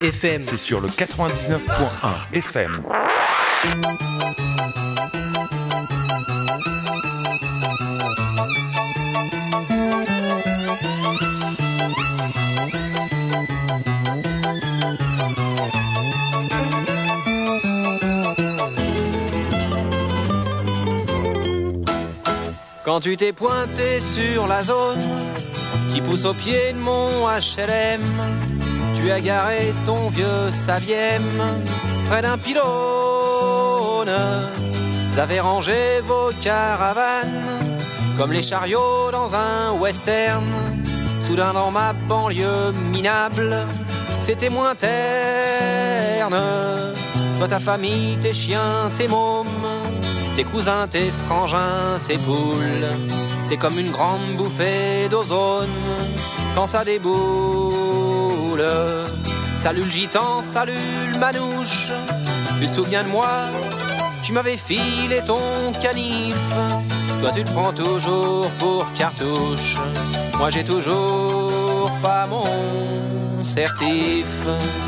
FM. C'est sur le 99.1 FM. Quand tu t'es pointé sur la zone qui pousse au pied de mon HLM, tu as garé ton vieux Saviem près d'un pylône. Vous avez rangé vos caravanes comme les chariots dans un western. Soudain dans ma banlieue minable, c'était moins terne. Toi, ta famille, tes chiens, tes mômes, tes cousins, tes frangins, tes poules, c'est comme une grande bouffée d'ozone quand ça déboule. Salut le gitan, salut le manouche, tu te souviens de moi? Tu m'avais filé ton canif. Toi tu te prends toujours pour cartouche, moi j'ai toujours pas mon certif.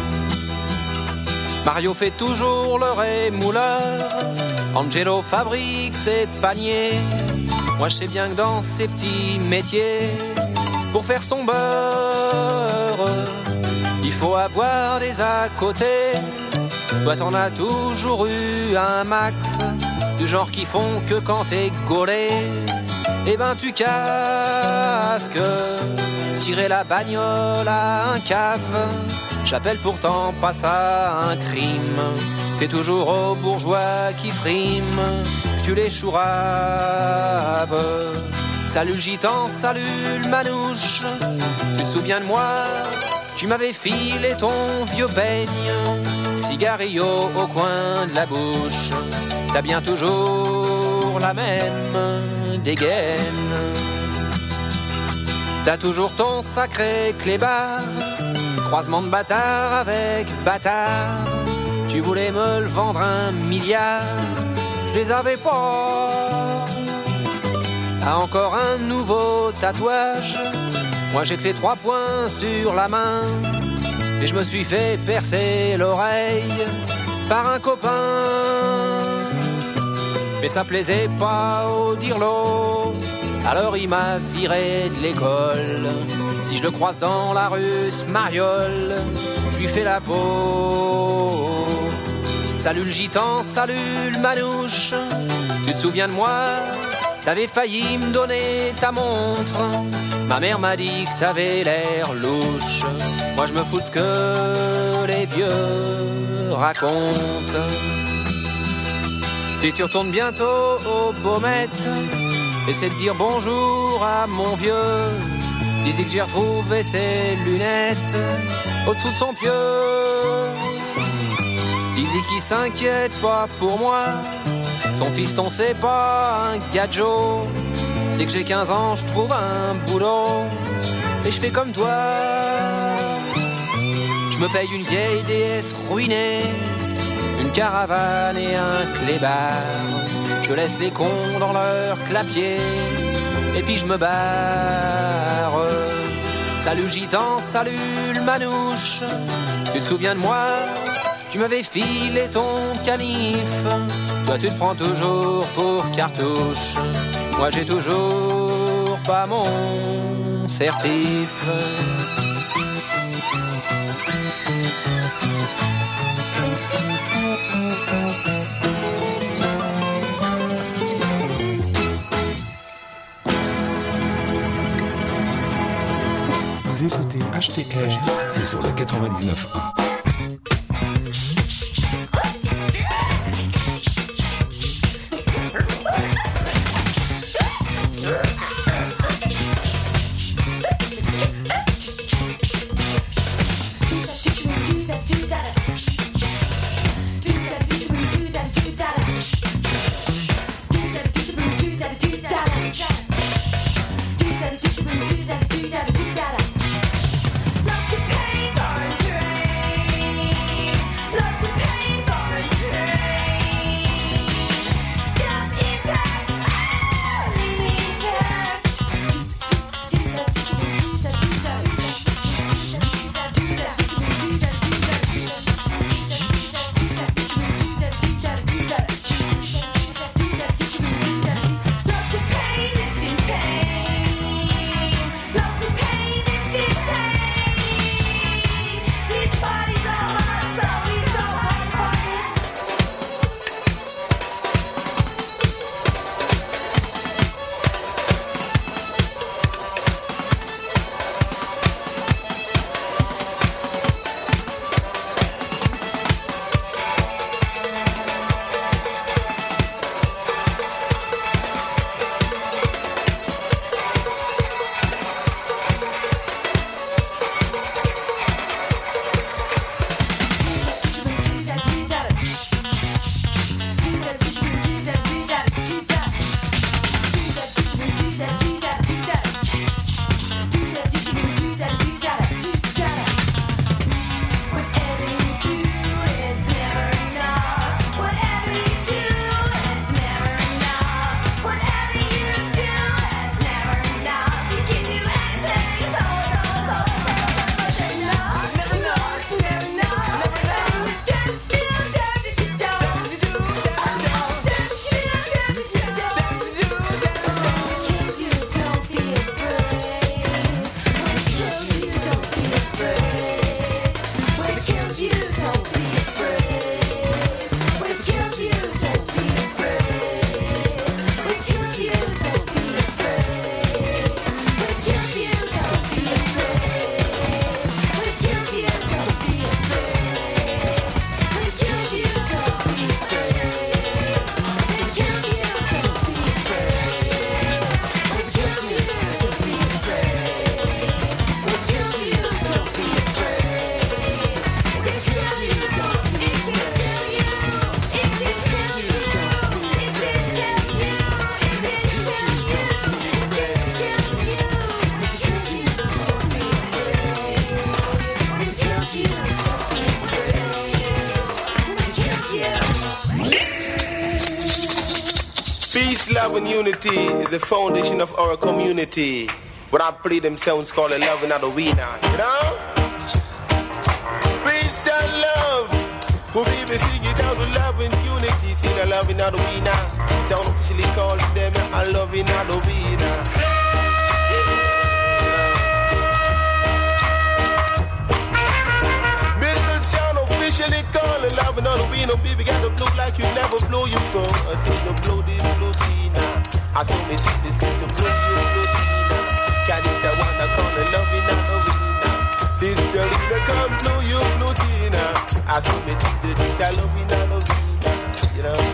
Mario fait toujours le rémouleur, Angelo fabrique ses paniers. Moi je sais bien que dans ces petits métiers, pour faire son beurre, il faut avoir des à côté. Toi t'en as toujours eu un max, du genre qui font que quand t'es gaulé, eh ben tu casques. Tirer la bagnole à un cave, j'appelle pourtant pas ça un crime. C'est toujours aux bourgeois qui friment que tu les chouraves. Salut le gitan, salut le manouche, tu te souviens de moi? Tu m'avais filé ton vieux peigne, cigarillo au coin de la bouche. T'as bien toujours la même dégaine. T'as toujours ton sacré clébard, croisement de bâtard avec bâtard. Tu voulais me le vendre 1 milliard, je les avais pas. T'as encore un nouveau tatouage, moi j'ai que les 3 points sur la main. Et je me suis fait percer l'oreille par un copain. Mais ça plaisait pas au dirlo, alors il m'a viré de l'école. Si je le croise dans la rue, ce mariole, je lui fais la peau. Salut le gitan, salut le manouche, tu te souviens de moi? T'avais failli me donner ta montre, ma mère m'a dit que t'avais l'air louche. Moi je me fous de ce que les vieux racontent. Si tu retournes bientôt au Baumette, essaie de dire bonjour à mon vieux. Dis-y que j'ai retrouvé ses lunettes au-dessous de son pieu. Dis-y qu'il s'inquiète pas pour moi, son fiston c'est pas un gadjo. Dès que j'ai 15 ans je trouve un boulot et je fais comme toi. Je me paye une vieille déesse ruinée, une caravane et un clébard. Je laisse les cons dans leur clapier et puis je me barre. Salut le gitan, salut le manouche, tu te souviens de moi? Tu m'avais filé ton canif. Toi tu te prends toujours pour cartouche, moi j'ai toujours pas mon certif. Vous écoutez HTR, c'est sur le 99.1. Love the pain, love and unity is the foundation of our community. When I play them sounds called a love and not a winner, you know? Peace and love. Who people sing it out with love and unity. See the love and not a winner. Sound officially called them a love and not a winner. Officially call it love and not a winner. Baby got to blow like you never blow you from. I see the blow this blow Tina. I saw me see this to blow you blow Tina. Can't this I wanna call it love and not a winner. Sister Rita come blow you blow Tina. I saw me see this I love and not a winner. You know.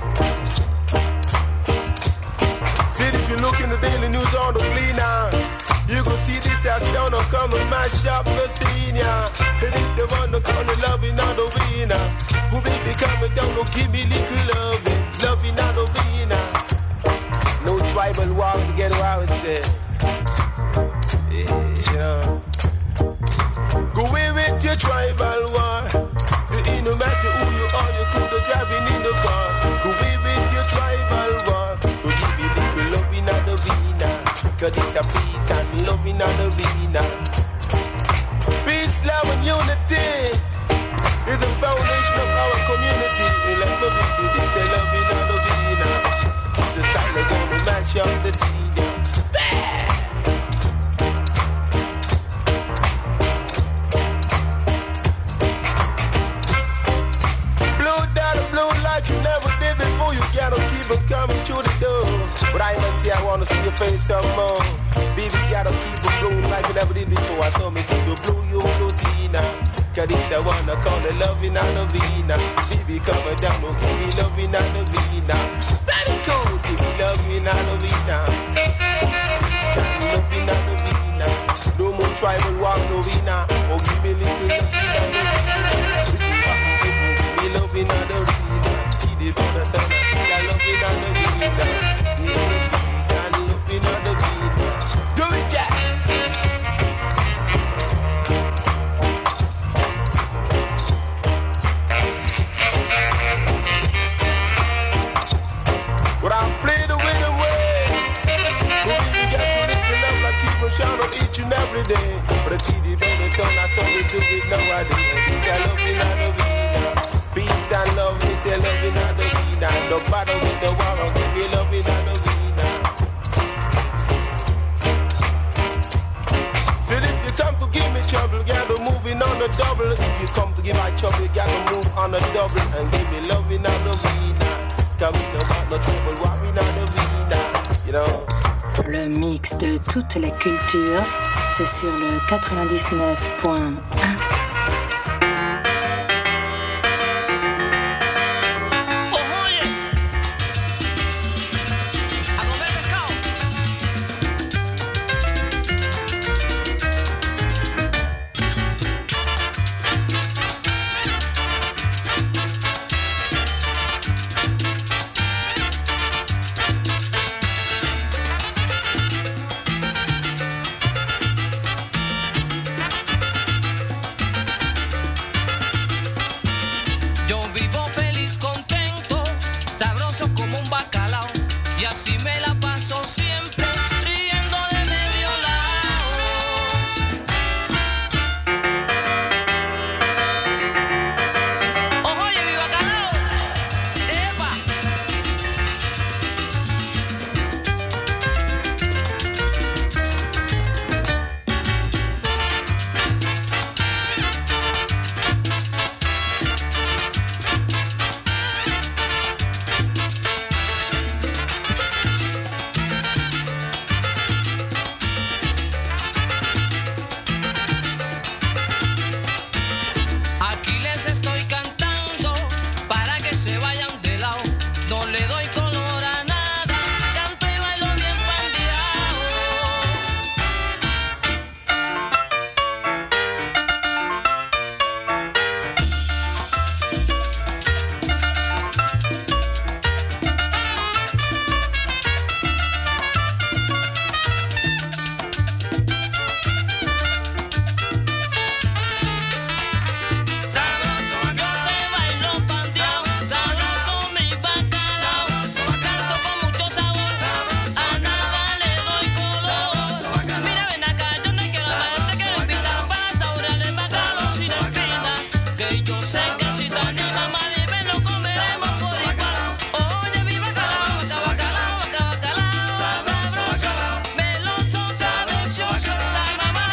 See if you look in the daily news on the cleaner. You go see this that sound of come and mash up the scene, yeah. And it's the one that call the loving out the winner. Who baby coming down, no give me little loving out the winner. No tribal war to get wild there. Yeah, you know. Go away with your tribal war. See, no matter who you are, you could have driving in the car. Go away with your tribal war. Go give me little loving out the winner. Cause it's a peace and love in the arena. Peace, love and unity is the foundation of our community. Like my baby, it's a love in the arena. It's the style of gonna match up the scene. Blow like you never did before. You gotta keep on coming to the door. But I ain't see I wanna see your face some more. Baby, gotta keep it blowing like you never did before. I saw me see you blow your blue Tina. Cause it's the one I call the loving and the vina. Baby, coming down, no give me loving and the vina. Very cool, give me loving and the vina. Loving and the vina. No more tribal war, no vina. Oh, give me little loving and the vina. Give me loving and the vina. He did for the sun. I love it and the vina. Do it, Jack. But I play the winning way. But we got to live the love like people shout on each and every day. But a TD bonus on, I saw we do it nowadays. I love it and the vida. Peace and love, they say love it and the vida. No matter with the war, give me love it and the vida. Trouble, gotta moving on the double. If you come to give my trouble, you gotta move on the double and give me loving on the vina. Come in about no trouble, worrying on the vina. You know. Le mix de toute la culture, c'est sur le 99.1. que yo sé que si te anima, Maribel, lo comeremos por igual. Oye, mi bacalao, bacalao, bacalao, sabroso, meloso, delicioso, la mamá.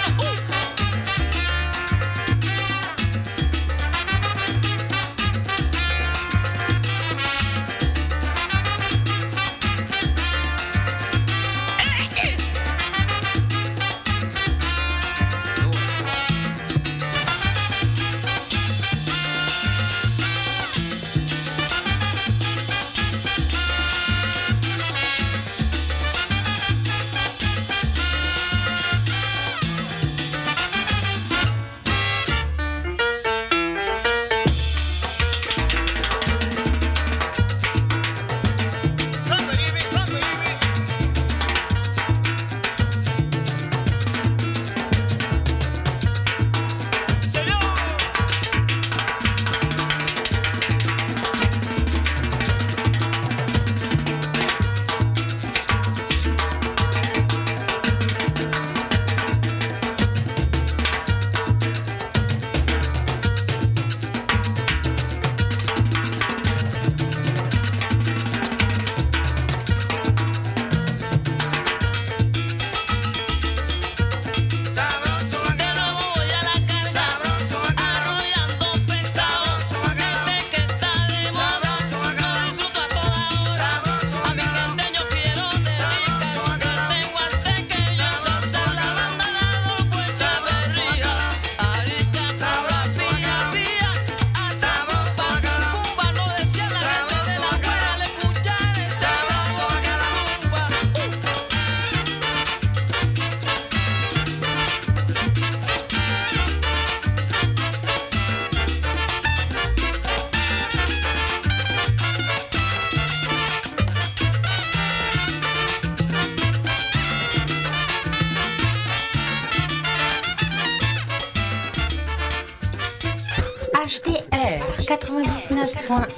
HDR 99.1.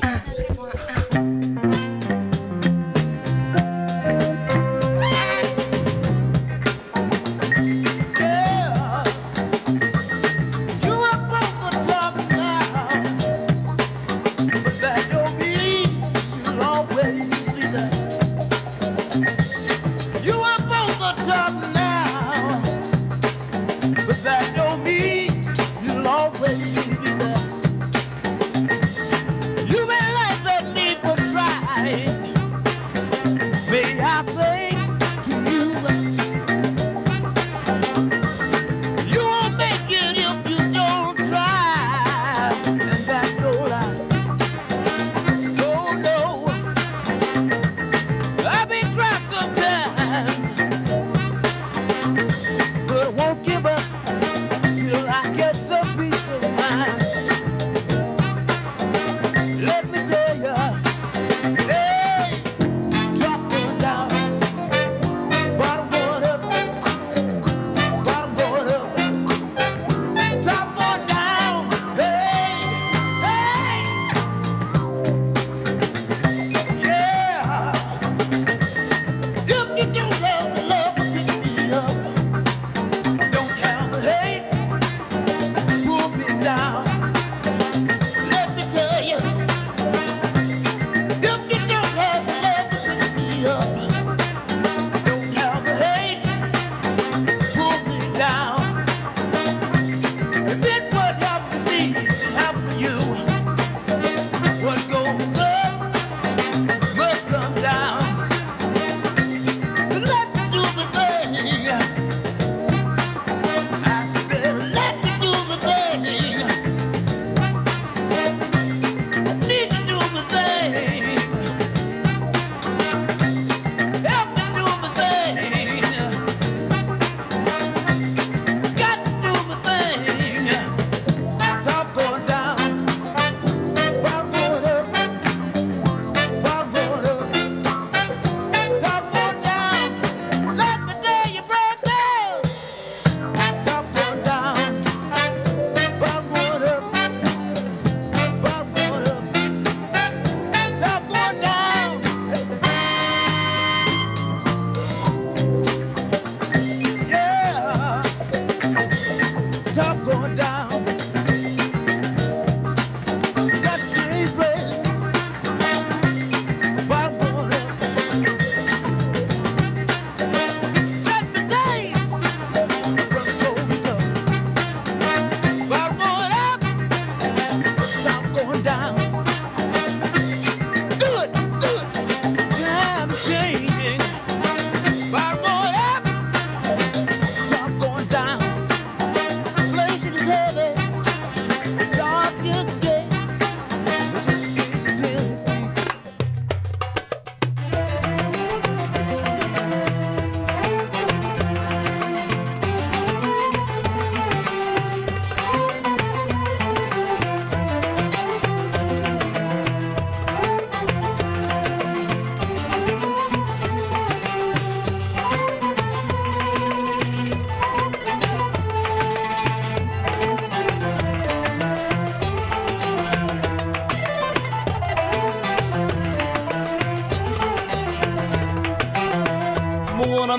You may like the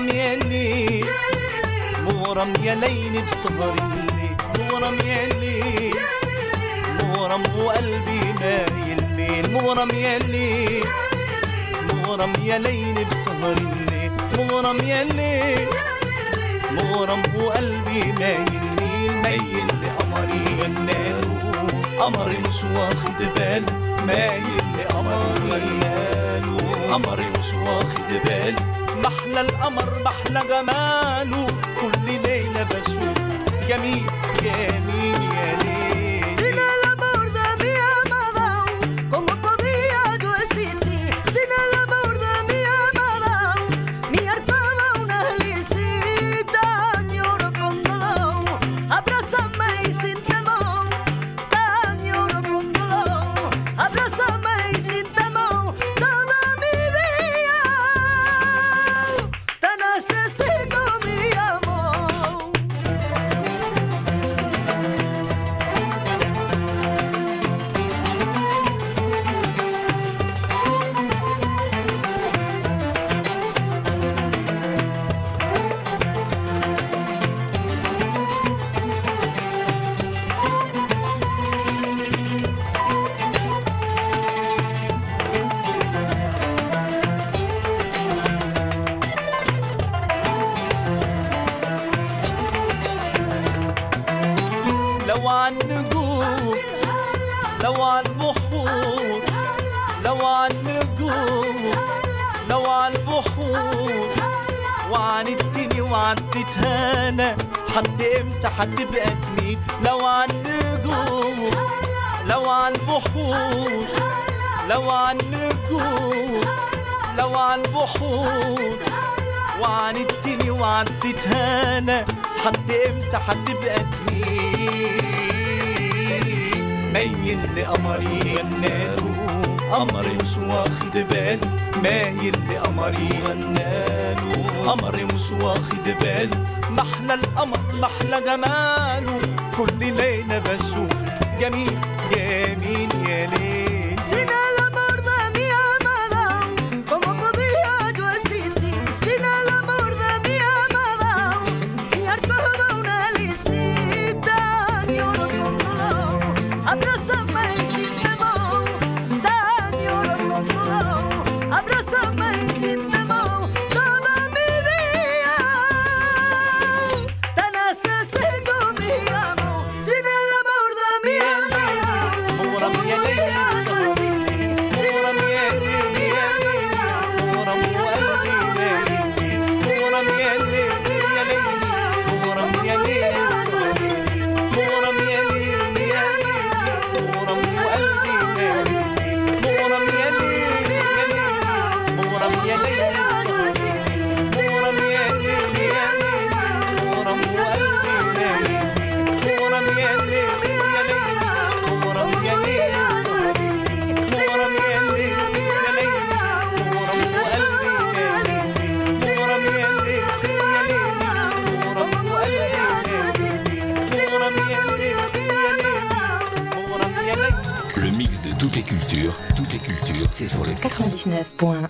مغرم يا ليل مغرم يا ليل بسهر الليل مغرم يا ليل مغرم وقلبي مايل ميل مغرم يا ليل مغرم يا ليل بسهر الليل مغرم يا ليل مغرم وقلبي مايل ميل مايل لقمري غناله قمري مش واخد باله مايل لقمري غناله قمري مش واخد باله محلى القمر محلى جماله كل ليلة بشوف جميل جميل يا ليل Sin el amor de mi amada, ¿cómo podía yo existir? Sin el amor de mi amada, mi hartaba una licita, lloro con dolor, abrázame y sin temor, tan lloro con dolor, abrázame y sin temor, toda mi vida, te necesito mi amor. لو عن نجوم لو عن بحور لو عن نجوم لو عن بحور وعندتني وعدتها انا حد امتى هتبقى تميل لو عن نجوم لو عن بحور لو عن نجوم لو عن بحور وعندتني وعدتها انا حد امتى هتبقى تميل مايل لقمري غناله قمري مش واخد باله مايل لقمري غناله قمري مش واخد باله محلى القمر محلى جماله كل ليلة بشوف جميل جميل يا ليل Sin el amor de mi amada, ¿cómo podía yo existir? Sin el amor de mi amada, mi hartaba una licita, lloro con dolor, abrázame y sin temor, tan lloro con dolor, abrázame y sin temor, toda mi vida, te necesito mi amor. Sin el amor de mi amada, مغرم يا ليل بسهر مغرم يا ليل يا ليل مغرم وقلبي مايل مغرم يا ليل يا ليل مغرم يا ليل بسهر مغرم يا ليل يا ليل مغرم وقلبي مايل مغرم يا ليل يا ليل مغرم يا ليل بسهر مغرم يا ليل يا ليل مغرم وقلبي مايل مغرم يا ليل يا ليل مغرم يا ليل بسهر مغرم يا ليل يا ليل مغرم وقلبي مايل مغرم يا ليل يا ليل مغرم وقلبي مايل مغرم يا ليل يا ليل مغرم يا ليل. Le mix de toutes les cultures, c'est sur le 99.1.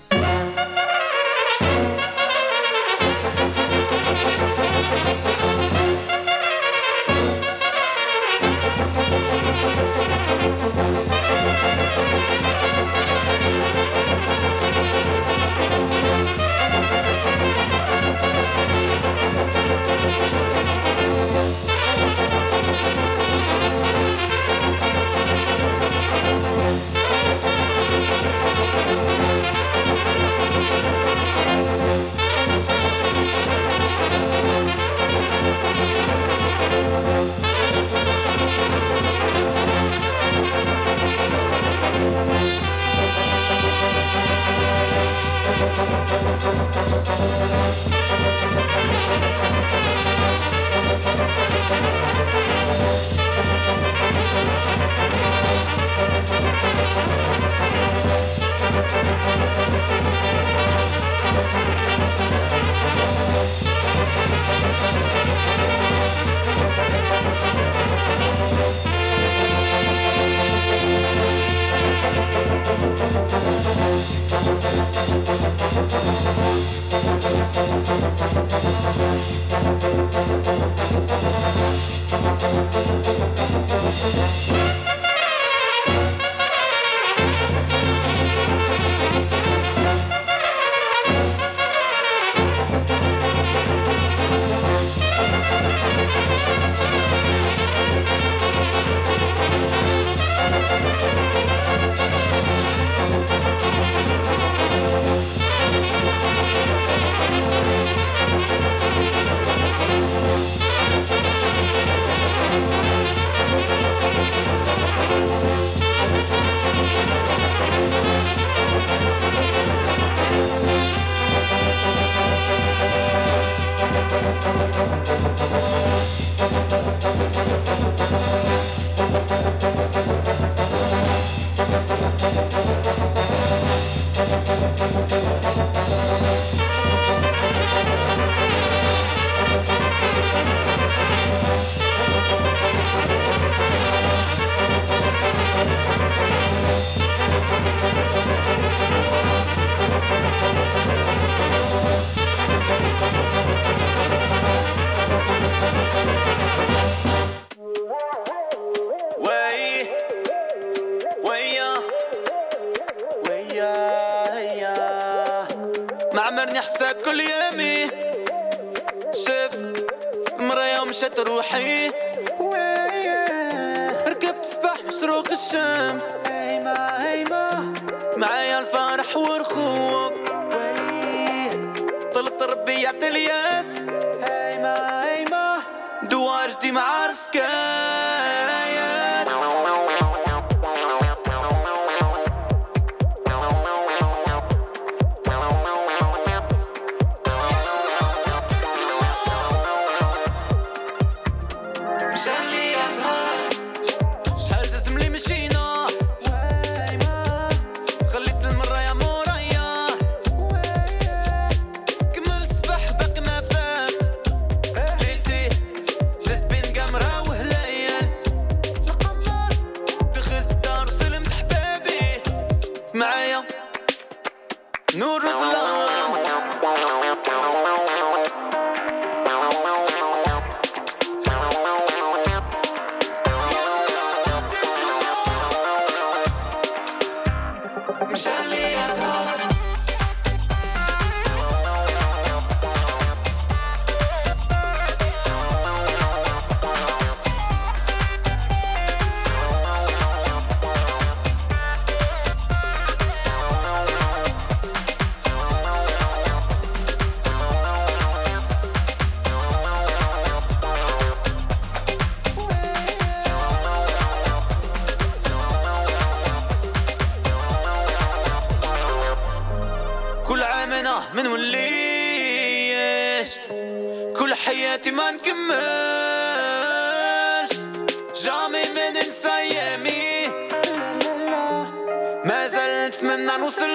معمرني حساب كل يومي شفت المرايا ومشات روحي ركبت سباح مشروق الشمس هيما معايا الفرح والخوف طلبت ربي يعطي الياس هيما دوار جدي مع رسكايات نور الظلام مشالي أزهار من وليش كل حياتي ما نكملش جامي من ننسى ايامي ما زلت نتمنى نوصل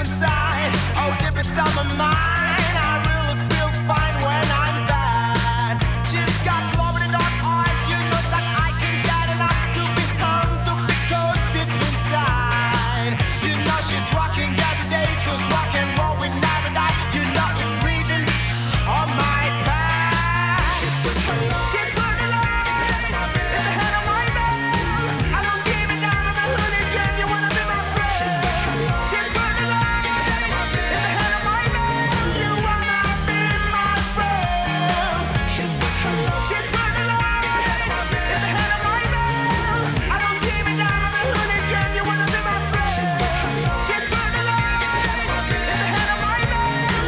inside, oh, deep inside my mind.